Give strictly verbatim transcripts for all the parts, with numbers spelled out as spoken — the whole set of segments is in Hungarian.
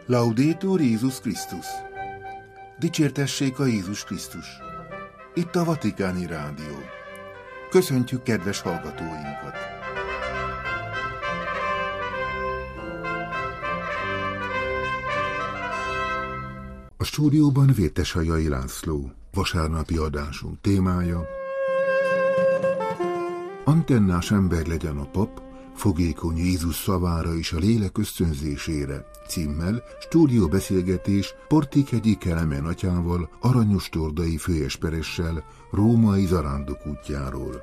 Laudetur Jézus Krisztus! Dicsértessék a Jézus Krisztus! Itt a Vatikáni Rádió. Köszöntjük kedves hallgatóinkat! A stúdióban Vértesajai László. Vasárnapi adásunk témája: Antennás ember legyen a pap, fogékony Jézus szavára és a lélek ösztönzésére címmel stúdióbeszélgetés Portikhegyi Kelemen atyával, aranyostordai főesperessel római zarándok útjáról.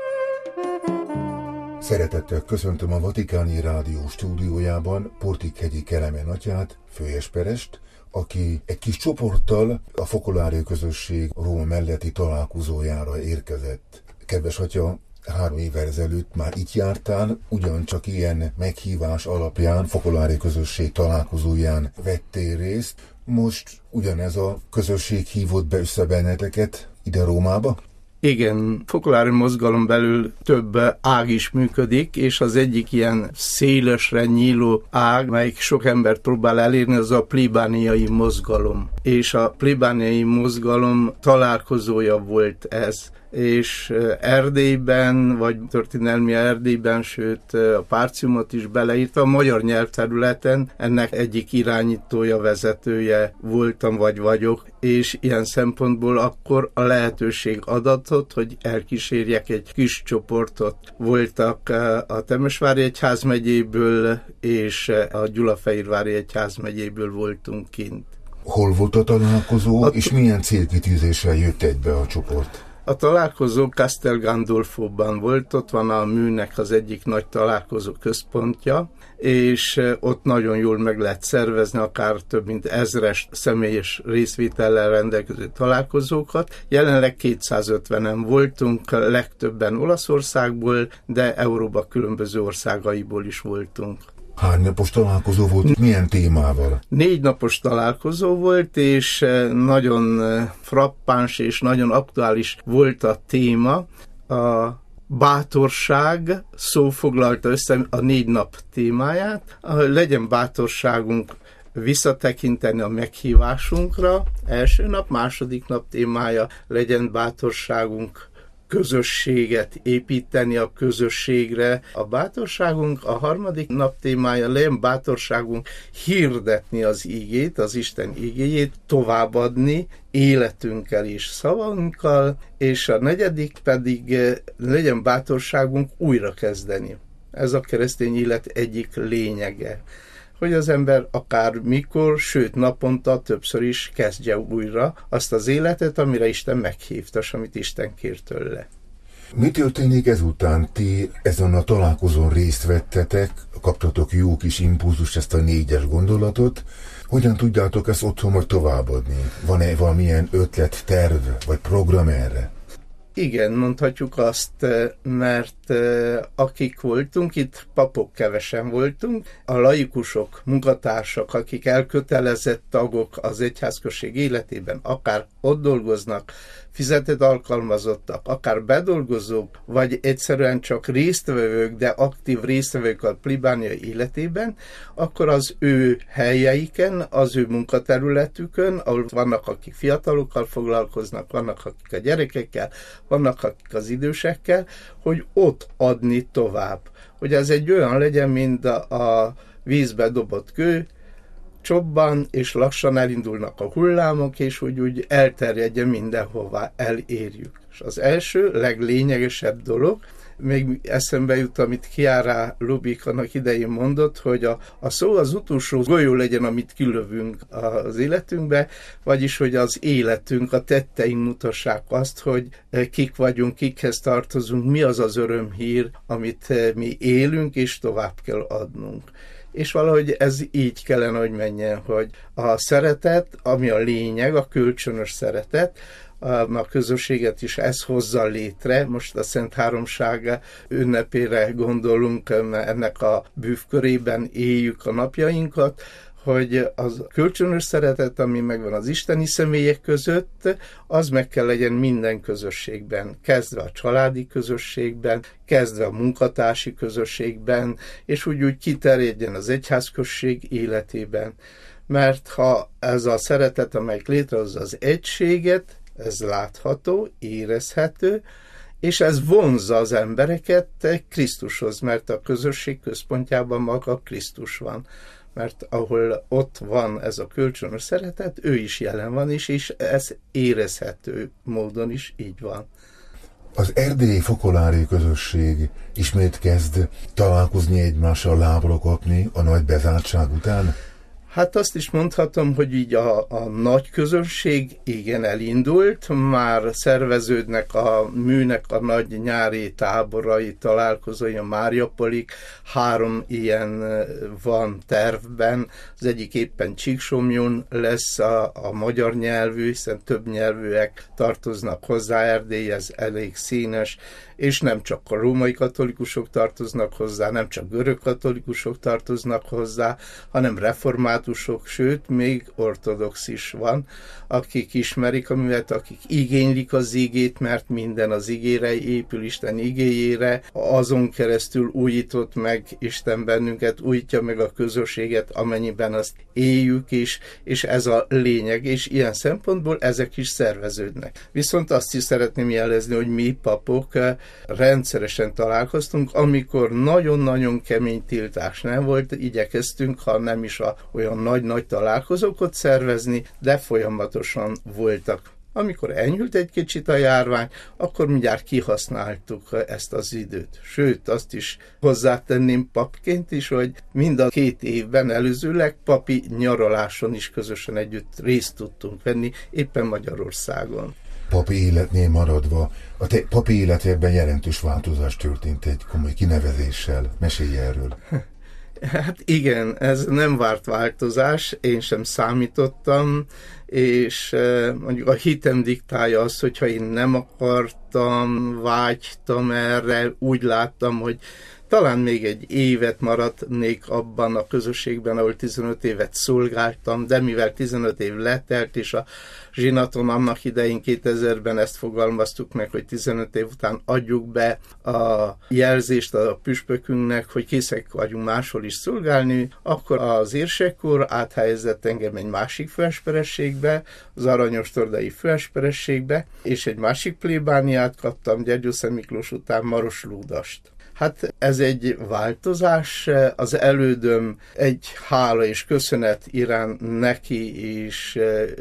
Szeretettel köszöntöm a Vatikáni Rádió stúdiójában Portikhegyi Kelemen atyát, főesperest, aki egy kis csoporttal a Focolare közösség Róma melletti találkozójára érkezett. Kedves atya, három évvel ezelőtt már itt jártál, ugyancsak ilyen meghívás alapján Focolare közösség találkozóján vettél részt. Most ugyanez a közösség hívott be össze benneteket ide Rómába? Igen, Focolare mozgalom belül több ág is működik, és az egyik ilyen szélesre nyíló ág, melyik sok embert próbál elérni, az a plébániai mozgalom. És a plébániai mozgalom találkozója volt ez. És Erdélyben, vagy történelmi Erdélyben, sőt a Párciumot is beleírta, a magyar nyelvterületen ennek egyik irányítója, vezetője voltam, vagy vagyok, és ilyen szempontból akkor a lehetőség adatott, hogy elkísérjek egy kis csoportot. Voltak a Temesvári egyházmegyéből és a Gyulafehérvári egyházmegyéből voltunk kint. Hol volt a találkozó, a t- és milyen célkitűzéssel jött egybe a csoport? A találkozó Castel Gandolfóban volt, ott van a műnek az egyik nagy találkozó központja, és ott nagyon jól meg lehet szervezni, akár több mint ezres személyes részvétellel rendelkező találkozókat. Jelenleg kétszázötvenen voltunk, legtöbben Olaszországból, de Európa különböző országaiból is voltunk. Hány napos találkozó volt? Milyen témával? Négy napos találkozó volt, és nagyon frappáns és nagyon aktuális volt a téma. A bátorság szó foglalta össze a négy nap témáját. Legyen bátorságunk visszatekinteni a meghívásunkra. Első nap, második nap témája, legyen bátorságunk közösséget építeni a közösségre. A bátorságunk, a harmadik nap témája, legyen bátorságunk hirdetni az igét, az Isten igéjét, továbbadni életünkkel és szavunkkal, és a negyedik pedig legyen bátorságunk újrakezdeni. Ez a keresztény élet egyik lényege, hogy az ember akár mikor, sőt naponta többször is kezdje újra azt az életet, amire Isten meghívtas, amit Isten kér tőle. Mi történik ezután? Ti ezen a találkozón részt vettetek, kaptatok jó kis impulzust, ezt a négyes gondolatot. Hogyan tudjátok ezt otthon majd továbbadni? Van-e valamilyen ötlet, terv vagy program erre? Igen, mondhatjuk azt, mert akik voltunk, itt papok kevesen voltunk, a laikusok, munkatársak, akik elkötelezett tagok az egyházközség életében, akár ott dolgoznak, fizetett alkalmazottak, akár bedolgozók, vagy egyszerűen csak résztvevők, de aktív résztvevők a plébánia életében, akkor az ő helyeiken, az ő munkaterületükön, ahol vannak, akik fiatalokkal foglalkoznak, vannak, akik a gyerekekkel, vannak, akik az idősekkel, hogy ott adni tovább. Hogy ez egy olyan legyen, mint a, a vízbe dobott kő, csobban, és lassan elindulnak a hullámok, és hogy úgy elterjedjen mindenhová, elérjük. És az első, leglényegesebb dolog, még eszembe jut, amit Chiara Lubich annak idején mondott, hogy a, a szó az utolsó golyó legyen, amit kilövünk az életünkbe, vagyis, hogy az életünk, a tetteink mutassák azt, hogy kik vagyunk, kikhez tartozunk, mi az az örömhír, amit mi élünk, és tovább kell adnunk. És valahogy ez így kellene, hogy menjen, hogy a szeretet, ami a lényeg, a kölcsönös szeretet, a közösséget is ez hozza létre. Most a Szent Háromság ünnepére gondolunk, ennek a bűvkörében éljük a napjainkat, hogy az kölcsönös szeretet, ami megvan az isteni személyek között, az meg kell legyen minden közösségben, kezdve a családi közösségben, kezdve a munkatársi közösségben, és úgy úgy kiterjedjen az egyházközség életében. mert ha ez a szeretet, amelyik létrehozza az egységet, ez látható, érezhető, és ez vonzza az embereket Krisztushoz, mert a közösség központjában maga Krisztus van. Mert ahol ott van ez a kölcsönös szeretet, ő is jelen van is, és ez érezhető módon is így van. Az erdélyi fokolári közösség ismét kezd találkozni egymással, lábra kapni a nagy bezártság után? Hát azt is mondhatom, hogy így a, a nagy közönség igen elindult, már szerveződnek a műnek a nagy nyári táborai, találkozói, a Máriapolik, három ilyen van tervben, az egyik éppen Csíksomlyón lesz a, a magyar nyelvű, hiszen több nyelvűek tartoznak hozzá, Erdély, ez elég színes, és nem csak a római katolikusok tartoznak hozzá, nem csak görög katolikusok tartoznak hozzá, hanem reformátusok, sőt, még ortodox is van, akik ismerik a művet, akik igénylik az igét, mert minden az igére épül, Isten igéjére, azon keresztül újított meg Isten bennünket, újítja meg a közösséget, amennyiben azt éljük is, és ez a lényeg, és ilyen szempontból ezek is szerveződnek. Viszont azt is szeretném jelezni, hogy mi papok rendszeresen találkoztunk, amikor nagyon-nagyon kemény tiltás nem volt, igyekeztünk, ha nem is a, olyan nagy-nagy találkozókat szervezni, de folyamatosan voltak. Amikor enyhült egy kicsit a járvány, akkor mindjárt kihasználtuk ezt az időt. Sőt, azt is hozzátenném papként is, hogy mind a két évben előzőleg papi nyaraláson is közösen együtt részt tudtunk venni, éppen Magyarországon. Papi életnél maradva, a te papi életében jelentős változás történt egy komoly kinevezéssel. Mesélj erről. Hát igen, ez nem várt változás, én sem számítottam, és mondjuk a hitem diktálja azt, hogyha én nem akartam, vágytam erre, úgy láttam, hogy talán még egy évet maradnék abban a közösségben, ahol tizenöt évet szolgáltam, de mivel tizenöt év letelt, és a zsinaton annak idején kétezerben ezt fogalmaztuk meg, hogy tizenöt év után adjuk be a jelzést a püspökünknek, hogy készek vagyunk máshol is szolgálni, akkor az érsekkor áthelyezett engem egy másik főesperességbe, az Aranyostordai főesperességbe, és egy másik plébániát kaptam Gyergyószent Miklós után Maroslúdast. Hát ez egy változás, az elődöm egy hála és köszönet irán neki is,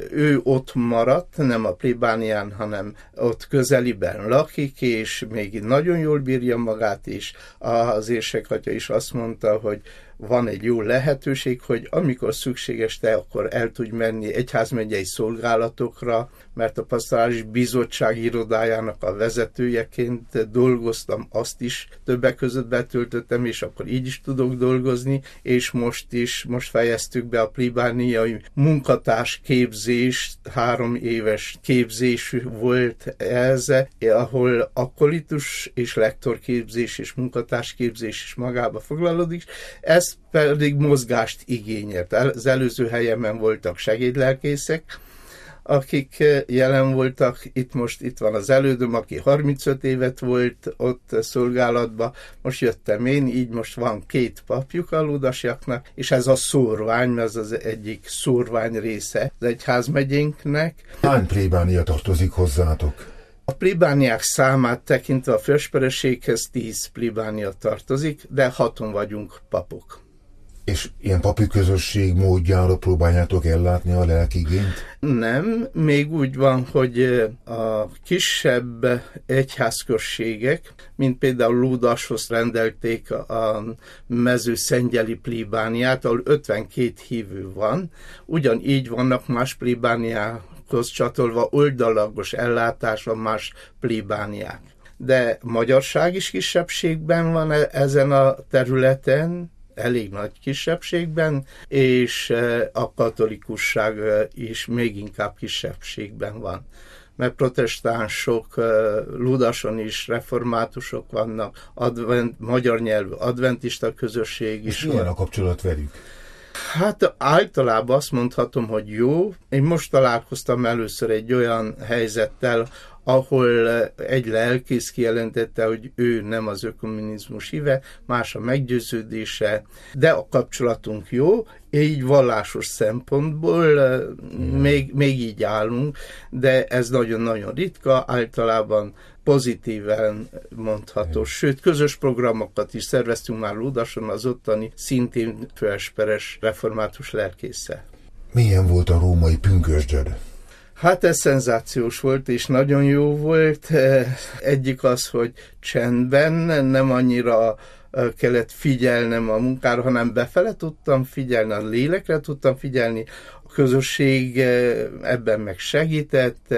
ő ott maradt, nem a plébánián, hanem ott közeliben lakik, és még nagyon jól bírja magát is. Az érsekatya is azt mondta, hogy van egy jó lehetőség, hogy amikor szükséges te, akkor el tudj menni egyházmegyei szolgálatokra, mert a pastorális bizottság irodájának a vezetőjeként dolgoztam, azt is többek között betöltöttem, és akkor így is tudok dolgozni, és most is, most fejeztük be a plébániai munkatárs képzést, három éves képzés volt ez, ahol akolitus és lektorképzés és munkatársképzés is magába foglalódik. Ez pedig mozgást igényelt. Az előző helyemen voltak segédlelkészek, akik jelen voltak, itt most itt van az elődöm, aki harmincöt évet volt ott szolgálatban, most jöttem én, így most van két papjuk a ludasiaknak, és ez a szórvány, ez az egyik szórvány része az egyházmegyénknek. Hány plébánia tartozik hozzátok? A plébániák számát tekintve a főesperességhez tíz plébánia tartozik, de haton vagyunk papok. És ilyen papi közösség módjára próbáljátok ellátni a lelkigényt? Nem, még úgy van, hogy a kisebb egyházközségek, mint például Lúdashoz rendelték a mezőszengyeli plébániát, ahol ötvenkét hívő van, ugyanígy vannak más plébániákhoz csatolva oldalagos ellátásra más plébániák. De magyarság is kisebbségben van ezen a területen, elég nagy kisebbségben, és a katolikusság is még inkább kisebbségben van. Mert protestánsok, Ludason is reformátusok vannak, advent, magyar nyelvű adventista közösség is. És milyen a kapcsolat velük? Hát általában azt mondhatom, hogy jó. Én most találkoztam először egy olyan helyzettel, ahol egy lelkész kijelentette, hogy ő nem az ökumenizmus híve, más a meggyőződése, de a kapcsolatunk jó, így vallásos szempontból még, még így állunk, de ez nagyon-nagyon ritka, általában pozitíven mondható. Sőt, közös programokat is szerveztünk már Ludason az ottani szintén főesperes református lelkésszel. Milyen volt a római pünkösdöd? Hát ez szenzációs volt, és nagyon jó volt. Egyik az, hogy csendben, nem annyira kellett figyelnem a munkára, hanem befele tudtam figyelni, a lélekre tudtam figyelni, a közösség ebben meg segített,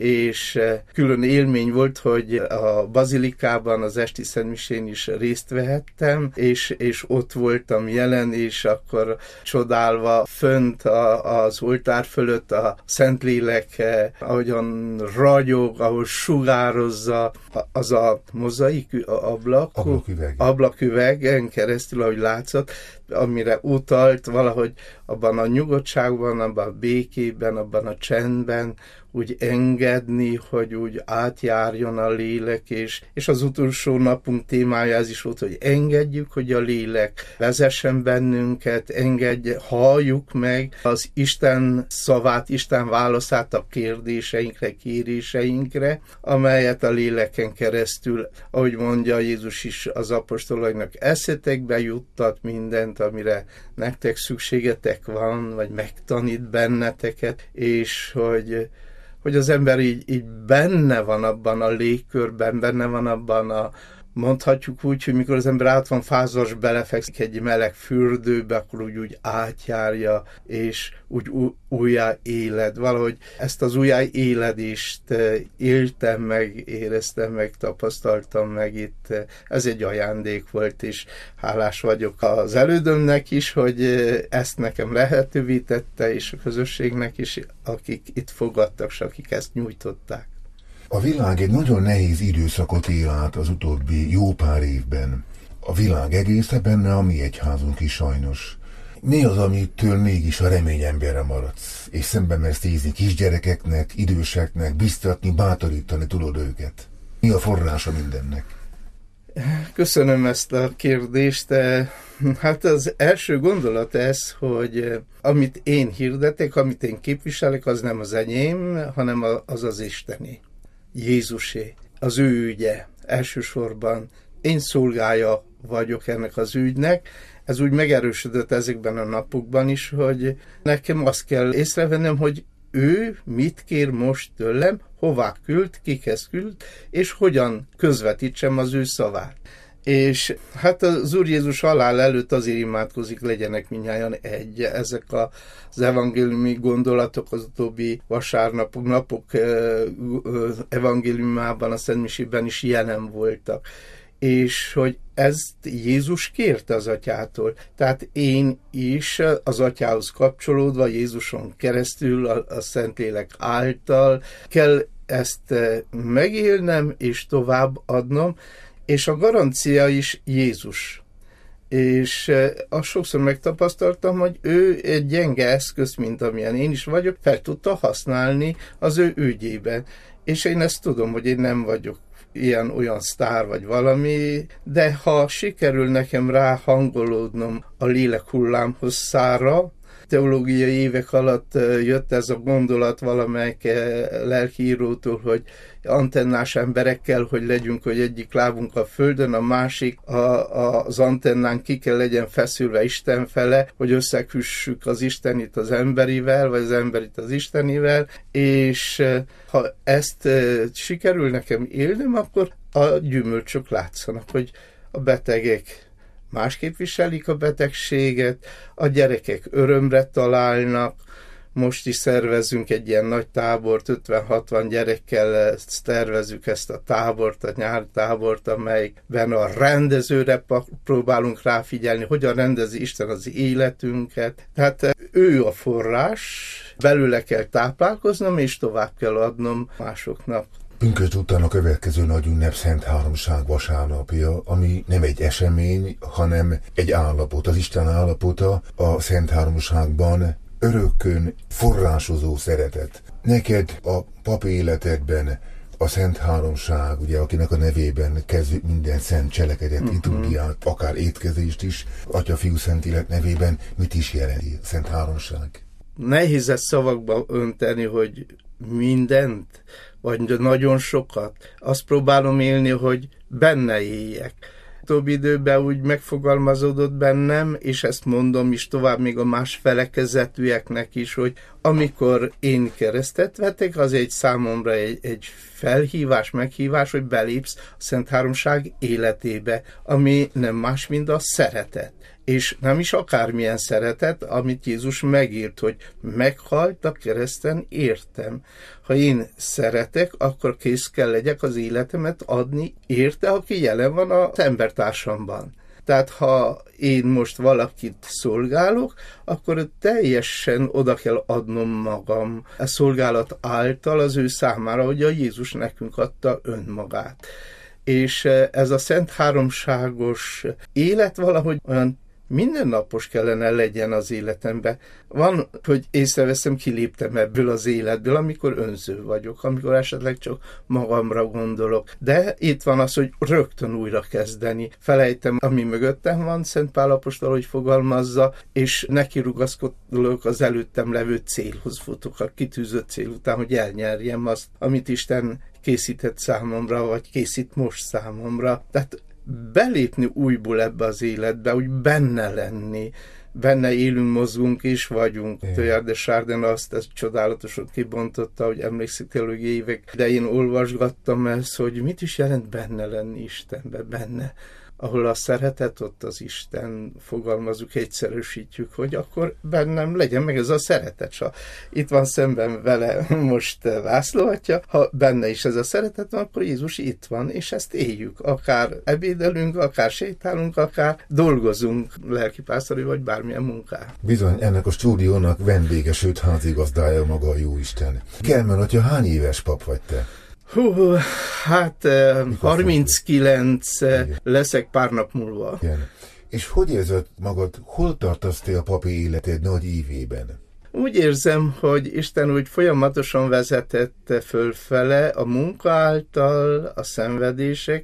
és külön élmény volt, hogy a bazilikában, az esti szentmisén is részt vehettem, és, és ott voltam jelen, és akkor csodálva fönt a, az oltár fölött a Szentlélek, ahogyan ragyog, ahogy sugározza, az a mozaik ablak, ablaküveg. ablaküvegen keresztül, ahogy látszott, amire utalt valahogy abban a nyugodtságban, abban a békében, abban a csendben, úgy engedni, hogy úgy átjárjon a lélek, és, és az utolsó napunk témája ez is volt, hogy engedjük, hogy a lélek vezessen bennünket, engedj, halljuk meg az Isten szavát, Isten válaszát a kérdéseinkre, kéréseinkre, amelyet a léleken keresztül, ahogy mondja Jézus is az apostolainak, eszetekbe juttat mindent, amire nektek szükségetek van, vagy megtanít benneteket, és hogy hogy az ember így, így benne van abban a légkörben, benne van abban a, mondhatjuk úgy, hogy mikor az ember át van fázas, belefekszik egy meleg fürdőbe, akkor úgy, úgy átjárja, és úgy újjá éled. Valahogy ezt az újjá éledést éltem meg, éreztem meg, tapasztaltam meg itt. Ez egy ajándék volt, és hálás vagyok az elődömnek is, hogy ezt nekem lehetővé tette, és a közösségnek is, akik itt fogadtak, és akik ezt nyújtották. A világ egy nagyon nehéz időszakot él át az utóbbi jó pár évben. A világ egésze, benne a mi egyházunk is sajnos. Mi az, amitől mégis a remény emberre maradsz, és szemben mersz nézni kisgyerekeknek, időseknek, biztatni, bátorítani tudod őket? Mi a forrása mindennek? Köszönöm ezt a kérdést. Hát az első gondolat ez, hogy amit én hirdetek, amit én képviselek, az nem az enyém, hanem az az Istené. Jézusé, az ő ügye. Elsősorban én szolgája vagyok ennek az ügynek. Ez úgy megerősödött ezekben a napokban is, hogy nekem azt kell észrevennem, hogy ő mit kér most tőlem, hová küld, kikhez küld, és hogyan közvetítsem az ő szavát. És hát az Úr Jézus halál előtt azért imádkozik, legyenek mindnyájan egy. Ezek az evangéliumi gondolatok az utóbbi vasárnapok, napok evangéliumában, a Szentmisében is jelen voltak. És hogy ezt Jézus kérte az Atyától. Tehát én is az Atyához kapcsolódva, Jézuson keresztül, a, a Szentlélek által kell ezt megélnem és tovább adnom, és a garancia is Jézus. És azt sokszor megtapasztaltam, hogy ő egy gyenge eszköz, mint amilyen én is vagyok, fel tudta használni az ő ügyében. És én ezt tudom, hogy én nem vagyok ilyen olyan sztár vagy valami, de ha sikerül nekem ráhangolódnom a lélek hullámhosszára, teológiai évek alatt jött ez a gondolat valamelyik lelkiírótól, hogy antennás emberekkel, hogy legyünk, hogy egyik lábunk a földön, a másik a, a, az antennán ki kell legyen feszülve Isten fele, hogy összekössük az Istenit az emberivel, vagy az emberit az Istenivel, és ha ezt sikerül nekem élnem, akkor a gyümölcsök látszanak, hogy a betegek másképp viselik a betegséget, a gyerekek örömre találnak. Most is szervezünk egy ilyen nagy tábort, ötven-hatvan gyerekkel tervezzük ezt a tábort, a nyári tábort, amelyben a rendezőre próbálunk ráfigyelni, hogyan rendezi Isten az életünket. Tehát ő a forrás, belőle kell táplálkoznom, és tovább kell adnom másoknak. Pünkösd után a következő nagy ünnep Szent Háromság vasárnapja, ami nem egy esemény, hanem egy állapot, az Isten állapota a Szent Háromságban, örökkön forrásozó szeretet. Neked a pap életedben a Szent Háromság, ugye, akinek a nevében kezdjük minden szent cselekedet, uh-huh. liturgiát, akár étkezést is, Atya, Fiú, Szentlélek nevében, mit is jelenti a Szent Háromság? Nehéz ezt szavakba önteni, hogy mindent, vagy nagyon sokat. Azt próbálom élni, hogy benne éljek. Több időben úgy megfogalmazódott bennem, és ezt mondom is tovább még a más felekezetűeknek is, hogy amikor én keresztet vetek, az egy számomra egy, egy felhívás, meghívás, hogy belépsz a Szent Háromság életébe, ami nem más, mint a szeretet. És nem is akármilyen szeretet, amit Jézus megírt, hogy meghalt a kereszten értem. Ha én szeretek, akkor kész kell legyek az életemet adni érte, aki jelen van az embertársamban. Tehát ha én most valakit szolgálok, akkor teljesen oda kell adnom magam a szolgálat által az ő számára, hogy a Jézus nekünk adta önmagát. És ez a Szent Háromságos élet valahogy olyan mindennapos kellene legyen az életemben. Van, hogy észreveszem, kiléptem ebből az életből, amikor önző vagyok, amikor esetleg csak magamra gondolok. De itt van az, hogy rögtön újra kezdeni. Felejtem, ami mögöttem van, Szent Pál apostol, hogy fogalmazza, és neki rugaszkodok az előttem levő célhoz, futok a kitűzött cél után, hogy elnyerjem azt, amit Isten készített számomra, vagy készít most számomra. Tehát belépni újból ebbe az életbe, úgy benne lenni, benne élünk, mozgunk és vagyunk. Teilhard de Chardin azt ezt csodálatosan kibontotta, hogy emlékszik teológiai évek, de én olvasgattam ezt, hogy mit is jelent benne lenni Istenbe, benne. Ahol a szeretet, ott az Isten, fogalmazunk, egyszerűsítjük, hogy akkor bennem legyen meg ez a szeretet. Ha itt van szemben vele most László atya, ha benne is ez a szeretet van, akkor Jézus itt van, és ezt éljük. Akár ebédelünk, akár sétálunk, akár dolgozunk, lelkipásztori vagy bármilyen munkát. Bizony, ennek a stúdiónak vendége, sőt házigazdája maga a Jóisten. Kelemen atya, hány éves pap vagy te? Hú, hát harminckilenc leszek pár nap múlva. Igen. És hogy érzed magad, hol tartasz te a papi életed nagy ívében? Úgy érzem, hogy Isten úgy folyamatosan vezetette fölfele a munka által, a szenvedések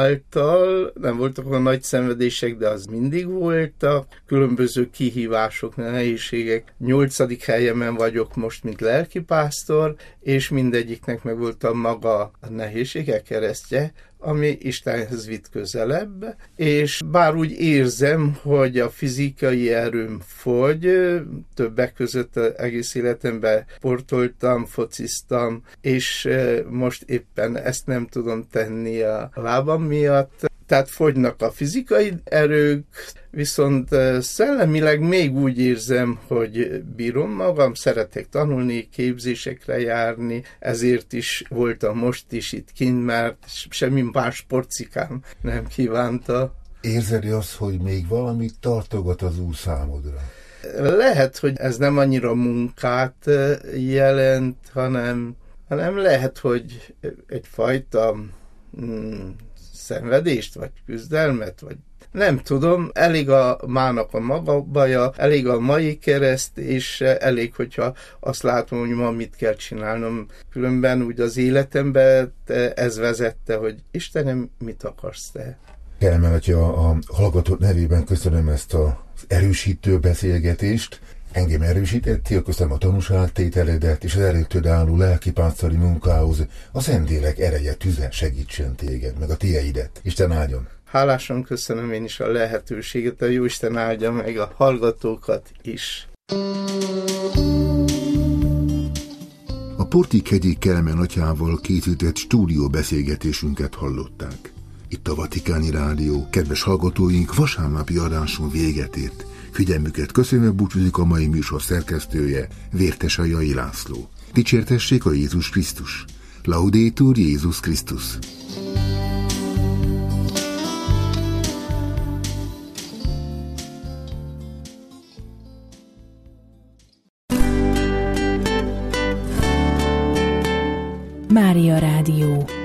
által, nem voltak olyan nagy szenvedések, de az mindig voltak, különböző kihívások, nehézségek. Nyolcadik helyemen vagyok most, mint lelkipásztor, és mindegyiknek meg volt a maga a nehézsége, keresztje, ami Istenhez vitt közelebb, és bár úgy érzem, hogy a fizikai erőm fogy, többek között egész életemben sportoltam, fociztam, és most éppen ezt nem tudom tenni a lábam miatt, tehát fogynak a fizikai erők, viszont szellemileg még úgy érzem, hogy bírom magam, szeretek tanulni, képzésekre járni, ezért is voltam most is itt kint, mert semmi más sportcikám nem kívánta. Érzed azt, hogy még valamit tartogat az Úr számodra? Lehet, hogy ez nem annyira munkát jelent, hanem, hanem lehet, hogy egyfajta mm, szenvedést, vagy küzdelmet, vagy nem tudom, elég a mának a maga baja, elég a mai kereszt, és elég, hogyha azt látom, hogy ma mit kell csinálnom. Különben úgy az életemben ez vezette, hogy Istenem, mit akarsz te? Kelemen atya, a hallgatók nevében köszönöm ezt az erősítő beszélgetést. Engem erősítettél, köszönöm a tanúságtételedet, és az előtted álló lelkipásztori munkához a Szentlélek ereje, tüze segítsen téged, meg a tieidet. Isten áldjon! Hálásan köszönöm én is a lehetőséget, a Jóisten áldja meg a hallgatókat is. A Portikhegyi Kelemen atyával készített stúdióbeszélgetésünket hallották. Itt a Vatikáni Rádió, kedves hallgatóink, vasárnapi adáson véget ért. Figyelmüket köszönve búcsúzik a mai műsor szerkesztője, Vértesajai László. Dicsértessék a Jézus Krisztus! Laudetur Jézus Krisztus! Mária Rádió.